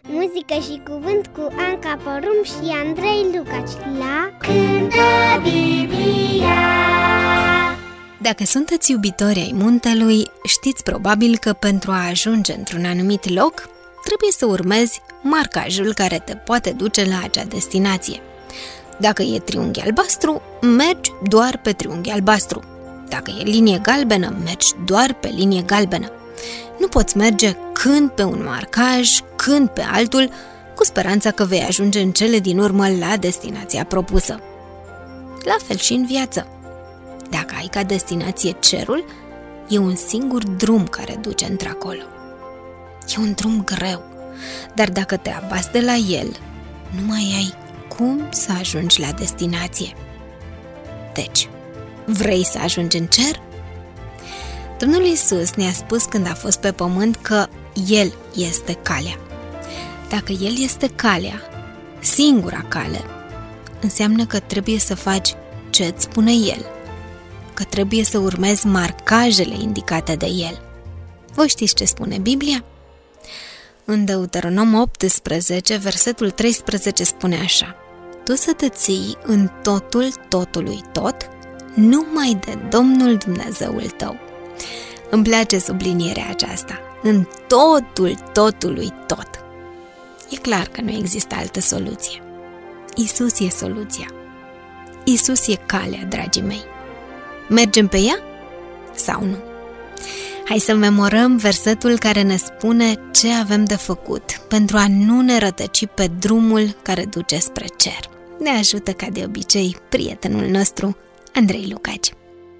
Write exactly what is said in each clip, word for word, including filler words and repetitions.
Muzică și cuvânt cu Anca Porum și Andrei Lucaci la Cântă Biblia. Dacă sunteți iubitori ai muntelui, știți probabil că pentru a ajunge într-un anumit loc, trebuie să urmezi marcajul care te poate duce la acea destinație. Dacă e triunghi albastru, mergi doar pe triunghi albastru. Dacă e linie galbenă, mergi doar pe linie galbenă. Nu poți merge când pe un marcaj, când pe altul, cu speranța că vei ajunge în cele din urmă la destinația propusă. La fel și în viață. Dacă ai ca destinație cerul, e un singur drum care duce într-acolo. E un drum greu, dar dacă te abați de la el, nu mai ai cum să ajungi la destinație. Deci, vrei să ajungi în cer? Domnul Iisus ne-a spus când a fost pe pământ că El este calea. Dacă El este calea, singura cale, înseamnă că trebuie să faci ce îți spune El, că trebuie să urmezi marcajele indicate de El. Voi știți ce spune Biblia? În Deuteronom optsprezece, versetul treisprezece spune așa: Tu să te ții în totul totului tot, numai de Domnul Dumnezeul tău. Îmi place sublinierea aceasta, în totul totului tot. E clar că nu există altă soluție. Iisus e soluția. Iisus e calea, dragii mei. Mergem pe ea sau nu? Hai să memorăm versetul care ne spune ce avem de făcut pentru a nu ne rătăci pe drumul care duce spre cer. Ne ajută ca de obicei prietenul nostru, Andrei Lucaci.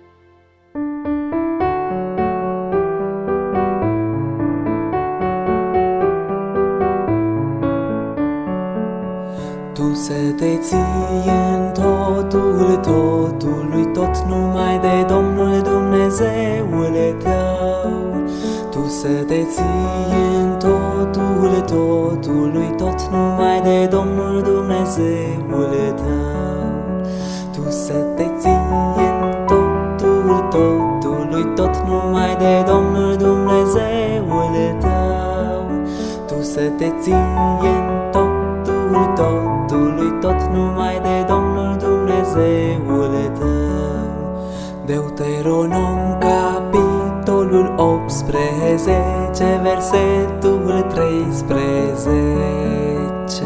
Tu să te ții în totul totului tot, numai de Domnul Dumnezeul tău. Tu să te ții în totul totului tot, numai de Domnul Dumnezeul tău. Tu să te ții în totul totului tot, numai de Domnul Dumnezeul tău. Tu să te ții în totul totului tot, numai de Domnul Dumnezeul tău. Deuteronom, capitolul optsprezece, versetul treisprezece.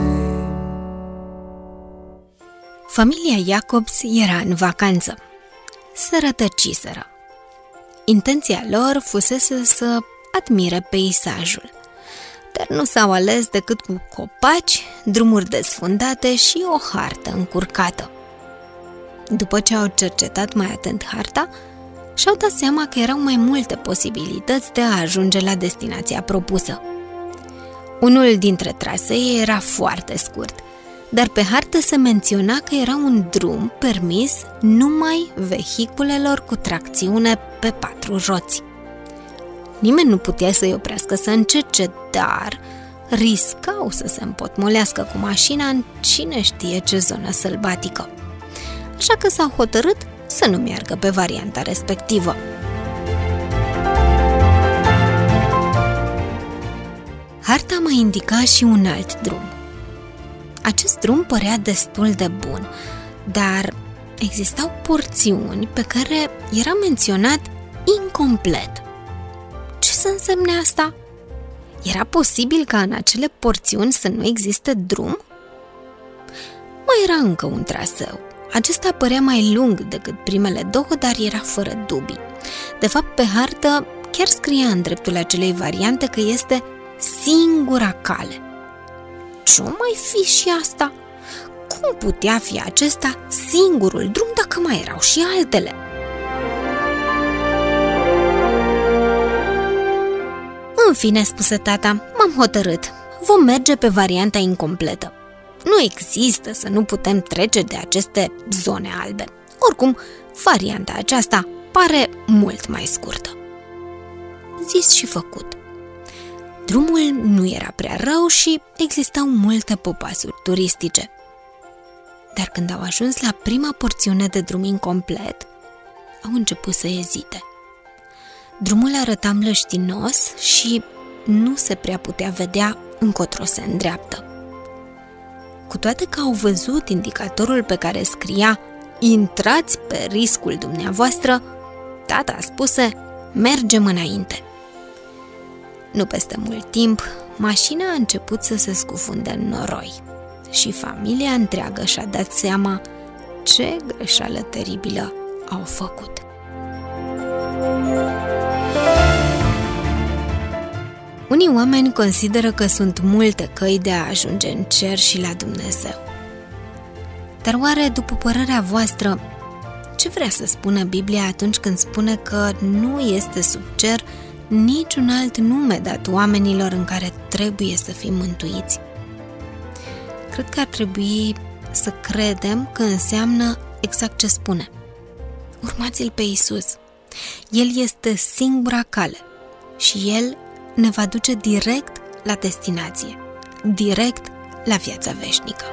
Familia Jacobs era în vacanță. Se rătăciseră. Intenția lor fusese să admire peisajul, dar nu s-au ales decât cu copaci, drumuri desfundate și o hartă încurcată. După ce au cercetat mai atent harta, și-au dat seama că erau mai multe posibilități de a ajunge la destinația propusă. Unul dintre trasee era foarte scurt, dar pe hartă se menționa că era un drum permis numai vehiculelor cu tracțiune pe patru roți. Nimeni nu putea să-i oprească să încerce, dar riscau să se împotmolească cu mașina în cine știe ce zonă sălbatică. Așa că s-au hotărât să nu meargă pe varianta respectivă. Harta mai indica și un alt drum. Acest drum părea destul de bun, dar existau porțiuni pe care era menționat incomplet. Ce să însemne asta? Era posibil ca în acele porțiuni să nu existe drum? Mai era încă un traseu. Acesta părea mai lung decât primele două, dar era fără dubii. De fapt, pe hartă chiar scria în dreptul acelei variante că este singura cale. Ce mai fi și asta? Cum putea fi acesta singurul drum dacă mai erau și altele? În fine, spuse tata, m-am hotărât. Vom merge pe varianta incompletă. Nu există să nu putem trece de aceste zone albe. Oricum, varianta aceasta pare mult mai scurtă. Zis și făcut. Drumul nu era prea rău și existau multe popasuri turistice. Dar când au ajuns la prima porțiune de drum incomplet, au început să ezite. Drumul arăta mlăștinos și nu se prea putea vedea încotro se îndreaptă. Cu toate că au văzut indicatorul pe care scria "Intrați pe riscul dumneavoastră", tata spuse "Mergem înainte". Nu peste mult timp, mașina a început să se scufunde în noroi și familia întreagă și-a dat seama ce greșeală teribilă au făcut. Unii oameni consideră că sunt multe căi de a ajunge în cer și la Dumnezeu. Dar oare, după părerea voastră, ce vrea să spună Biblia atunci când spune că nu este sub cer niciun alt nume dat oamenilor în care trebuie să fim mântuiți? Cred că ar trebui să credem că înseamnă exact ce spune. Urmați-L pe Iisus. El este singura cale și El ne va duce direct la destinație, direct la viața veșnică.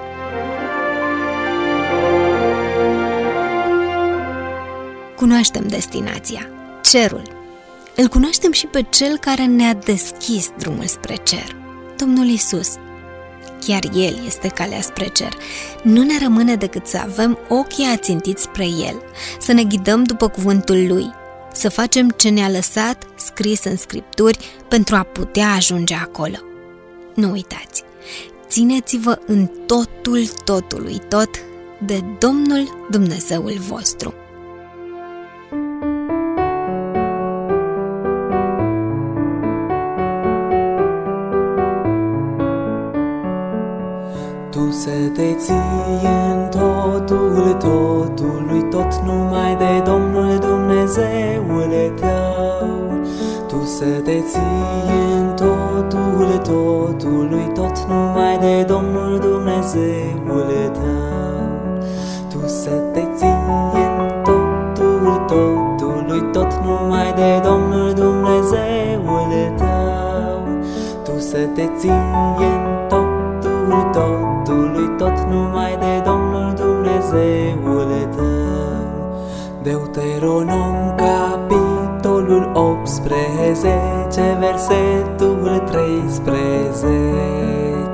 Cunoaștem destinația, cerul. Îl cunoaștem și pe Cel care ne-a deschis drumul spre cer, Domnul Iisus. Chiar El este calea spre cer. Nu ne rămâne decât să avem ochii ațintiți spre El, să ne ghidăm după cuvântul Lui, să facem ce ne-a lăsat scris în Scripturi pentru a putea ajunge acolo. Nu uitați, țineți-vă în totul totului tot de Domnul Dumnezeul vostru. Tu să te ții în totul totului tot numai de Domnul Dumnezeul tău. Tu să te ții în totul totului tot numai de Domnul Dumnezeul tău. Tu să te ții în totul totului tot numai de Domnul Dumnezeul tău. Tu să te ții în totul totului tot numai de Domnul Dumnezeul tău. Deuteronom, capitolul optsprezece, versetul treisprezece.